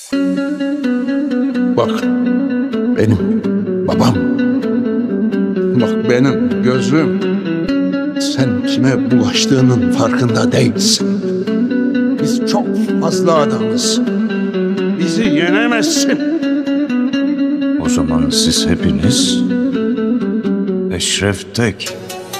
Bak benim babam. Bak benim gözüm. Sen kime bulaştığının farkında değilsin. Biz çok fazla adamız. Bizi yenemezsin. O zaman siz hepiniz Eşref Tek.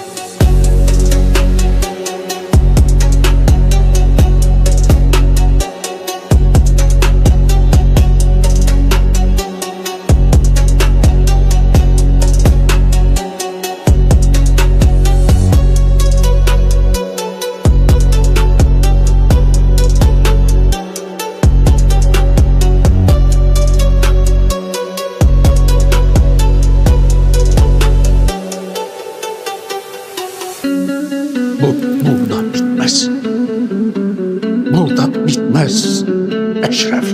Bu burada bitmez. Burada bitmez Eşref.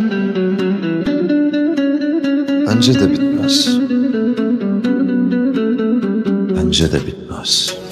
Bence de bitmez. Bence de bitmez.